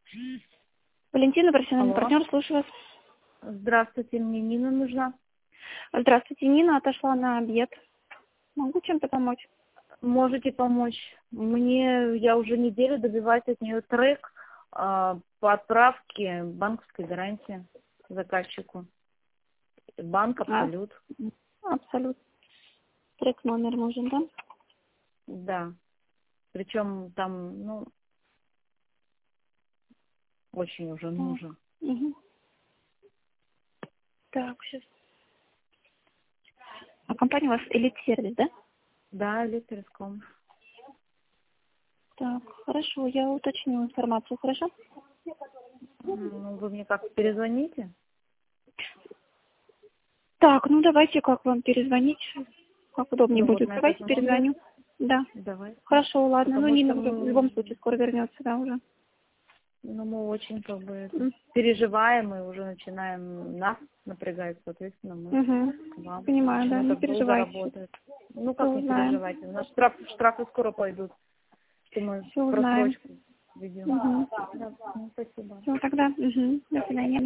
Валентина, профессиональный Алло. партнер, слушаю вас. Здравствуйте, мне Нина нужна. Здравствуйте, Нина, отошла на обед. Могу чем-то помочь? Можете помочь? Я уже неделю добиваюсь от нее трек по отправке банковской гарантии заказчику. Банк Абсолют. Абсолютно. Трек номер нужен, да? Да. Причем там, очень уже нужен. Угу. Так, сейчас. А компания у вас Элит-сервис, да? Да, Электриском. Так, хорошо, я уточню информацию, хорошо? Вы мне как перезвоните? Так, давайте, как вам перезвонить? Как удобнее Вот будет. на этот Давайте номер. перезвоню. Да. Давай. Хорошо, ладно. Потому Нина что уже в любом случае скоро вернется, да, уже. мы очень переживаем и уже начинаем нас напрягать, соответственно, мы к вам. Понимаю, да, Почему не так долго переживайте. работает? Как Все не узнаем. переживайте? У нас штрафы скоро пойдут, что мы Все узнаем. просрочку ведем. Да, спасибо. Все, тогда. До свидания.